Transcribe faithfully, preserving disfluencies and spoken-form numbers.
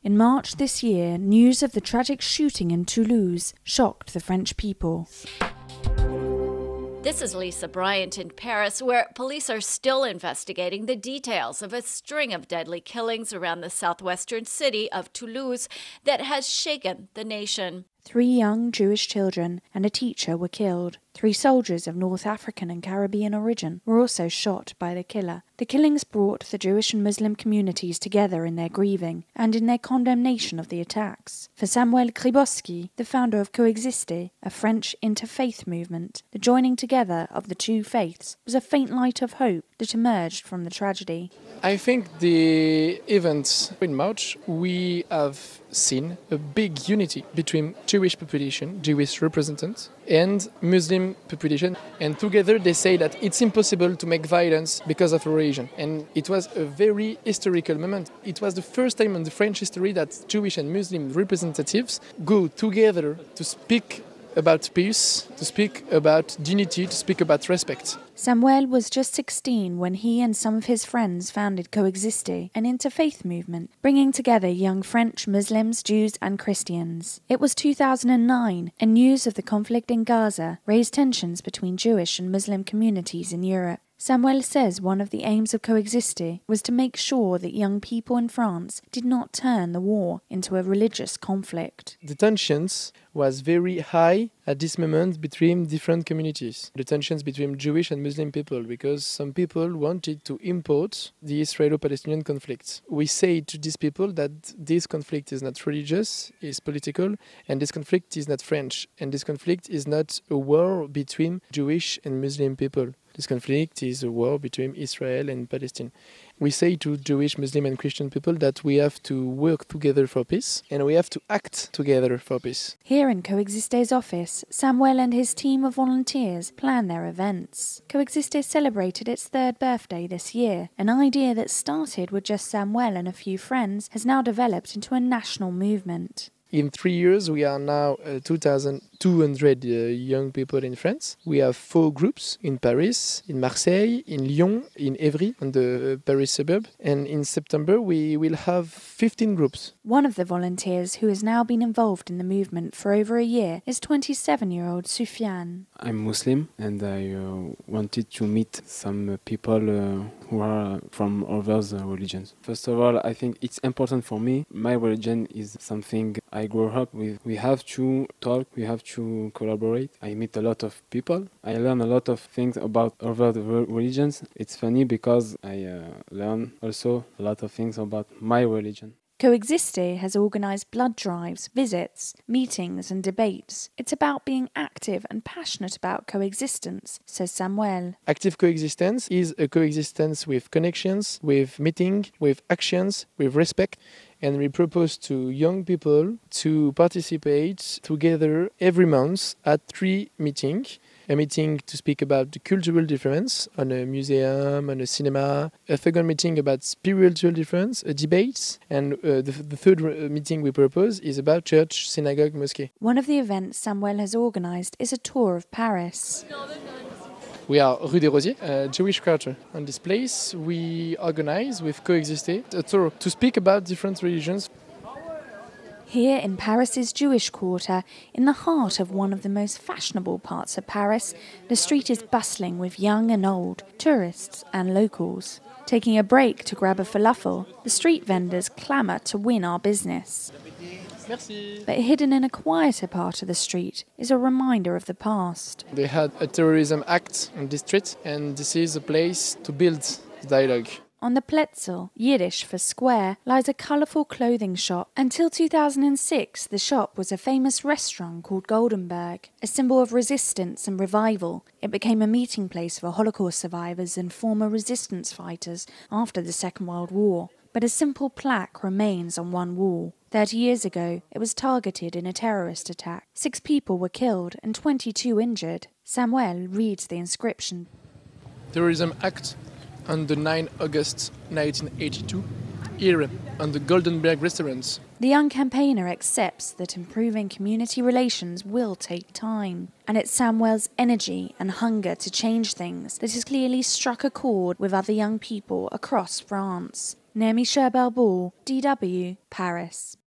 In March this year, news of the tragic shooting in Toulouse shocked the French people. This is Lisa Bryant in Paris, where police are still investigating the details of a string of deadly killings around the southwestern city of Toulouse that has shaken the nation. Three young Jewish children and a teacher were killed. Three soldiers of North African and Caribbean origin were also shot by the killer. The killings brought the Jewish and Muslim communities together in their grieving and in their condemnation of the attacks. For Samuel Grybowski, the founder of Coexister, a French interfaith movement, the joining together of the two faiths was a faint light of hope that emerged from the tragedy. I think the events in March, we have seen a big unity between Jewish population, Jewish representatives, and Muslim population. And together they say that it's impossible to make violence because of a religion. And it was a very historical moment. It was the first time in the French history that Jewish and Muslim representatives go together to speak about peace, to speak about dignity, to speak about respect. Samuel was just sixteen when he and some of his friends founded Coexister, an interfaith movement, bringing together young French Muslims, Jews and Christians. It was two thousand nine, and news of the conflict in Gaza raised tensions between Jewish and Muslim communities in Europe. Samuel says one of the aims of Coexister was to make sure that young people in France did not turn the war into a religious conflict. The tensions was very high at this moment between different communities. The tensions between Jewish and Muslim people, because some people wanted to import the Israelo-Palestinian conflict. We say to these people that this conflict is not religious, it's political, and this conflict is not French, and this conflict is not a war between Jewish and Muslim people. This conflict is a war between Israel and Palestine. We say to Jewish, Muslim and Christian people that we have to work together for peace and we have to act together for peace. Here in Coexister's office, Samuel and his team of volunteers plan their events. Coexister celebrated its third birthday this year. An idea that started with just Samuel and a few friends has now developed into a national movement. In three years, we are now uh, two thousand two hundred uh, young people in France. We have four groups in Paris, in Marseille, in Lyon, in Évry, on the uh, Paris suburb. And in September, we will have fifteen groups. One of the volunteers who has now been involved in the movement for over a year is twenty-seven-year-old Soufiane. I'm Muslim and I uh, wanted to meet some uh, people uh, who are from other uh, religions. First of all, I think it's important for me. My religion is something I grew up with. We have to talk, we have to collaborate. I meet a lot of people. I learn a lot of things about other religions. It's funny because I uh, learn also a lot of things about my religion. Coexister has organised blood drives, visits, meetings and debates. It's about being active and passionate about coexistence, says Samuel. Active coexistence is a coexistence with connections, with meeting, with actions, with respect. And we propose to young people to participate together every month at three meetings. A meeting to speak about the cultural difference on a museum, on a cinema. A second meeting about spiritual difference, a debate. And uh, the, the third meeting we propose is about church, synagogue, mosque. One of the events Samuel has organised is a tour of Paris. We are Rue des Rosiers, a Jewish quarter. On this place, we organize with Coexister a tour to speak about different religions. Here in Paris's Jewish quarter, in the heart of one of the most fashionable parts of Paris, the street is bustling with young and old, tourists and locals. Taking a break to grab a falafel, the street vendors clamour to win our business. Merci. But hidden in a quieter part of the street is a reminder of the past. They had a terrorism act on this street, and this is a place to build dialogue. On the Pletzel, Yiddish for square, lies a colourful clothing shop. Until two thousand six, the shop was a famous restaurant called Goldenberg. A symbol of resistance and revival, it became a meeting place for Holocaust survivors and former resistance fighters after the Second World War. But a simple plaque remains on one wall. Thirty years ago, it was targeted in a terrorist attack. Six people were killed and twenty-two injured. Samuel reads the inscription. Terrorism Act on the ninth of August nineteen eighty-two, here on the Goldenberg restaurants. The young campaigner accepts that improving community relations will take time. And it's Samuel's energy and hunger to change things that has clearly struck a chord with other young people across France. Naomi Sherbel-Ball, D W, Paris.